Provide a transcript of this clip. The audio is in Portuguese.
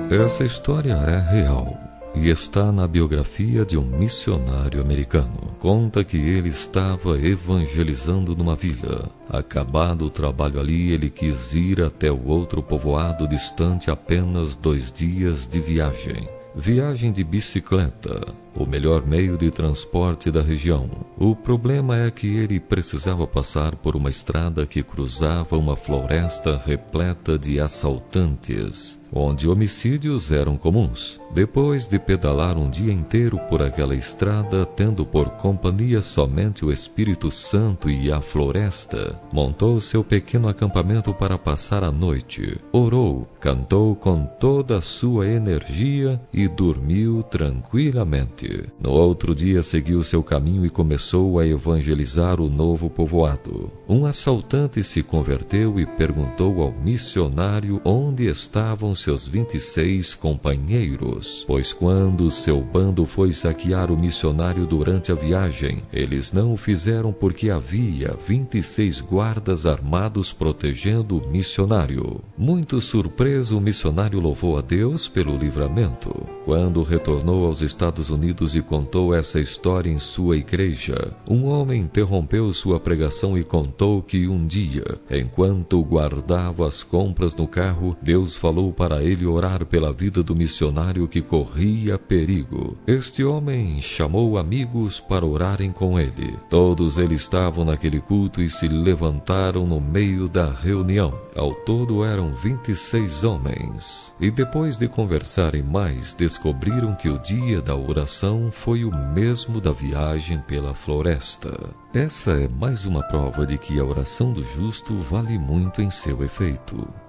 Essa história é real e está na biografia de um missionário americano. Conta que ele estava evangelizando numa vila. Acabado o trabalho ali, ele quis ir até o outro povoado distante apenas 2 dias de viagem. Viagem de bicicleta, o melhor meio de transporte da região. O problema é que ele precisava passar por uma estrada que cruzava uma floresta repleta de assaltantes, onde homicídios eram comuns. Depois de pedalar um dia inteiro por aquela estrada, tendo por companhia somente o Espírito Santo e a floresta, montou seu pequeno acampamento para passar a noite. Orou, cantou com toda a sua energia e dormiu tranquilamente. No outro dia seguiu seu caminho e começou a evangelizar o novo povoado. Um assaltante se converteu e perguntou ao missionário onde estavam seus 26 companheiros, pois quando seu bando foi saquear o missionário durante a viagem, eles não o fizeram porque havia 26 guardas armados protegendo o missionário. Muito surpreso, o missionário louvou a Deus pelo livramento. Quando retornou aos Estados Unidos e contou essa história em sua igreja, um homem interrompeu sua pregação e contou que um dia, enquanto guardava as compras no carro, Deus falou para ele orar pela vida do missionário que corria perigo. Este homem chamou amigos para orarem com ele. Todos eles estavam naquele culto e se levantaram no meio da reunião. Ao todo eram 26 homens. E depois de conversarem mais, descobriram que o dia da oração foi o mesmo da viagem pela floresta. Essa é mais uma prova de que a oração do justo vale muito em seu efeito.